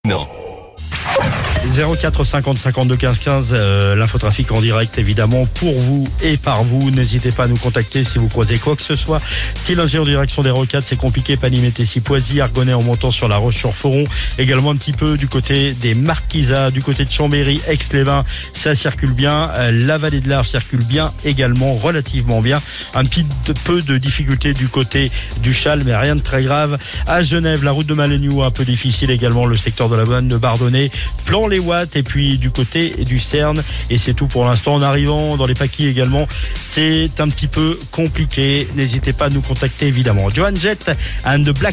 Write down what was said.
Non. 04 50 52 15 15, l'infotrafic en direct évidemment pour vous et par vous. N'hésitez pas à nous contacter si vous croisez quoi que ce soit. Si lundi en direction des Rocades, c'est compliqué, Panimétécy, Poisy, Argonnet en montant sur la Roche-sur-Foron. Également un petit peu du côté des Marquisats, du côté de Chambéry, Aix-les-Bains, ça circule bien. La vallée de l'Arve circule bien également, relativement bien. Un petit peu de difficulté du côté du Châle, mais rien de très grave. À Genève, la route de Malegnou, un peu difficile également, le secteur de la Bonne de Bardonnay, Plan-les-Ouates et puis du côté du Cerne. Et c'est tout pour l'instant. En arrivant dans les Paquis également, c'est un petit peu compliqué. N'hésitez pas à nous contacter évidemment. Joan Jett and the Black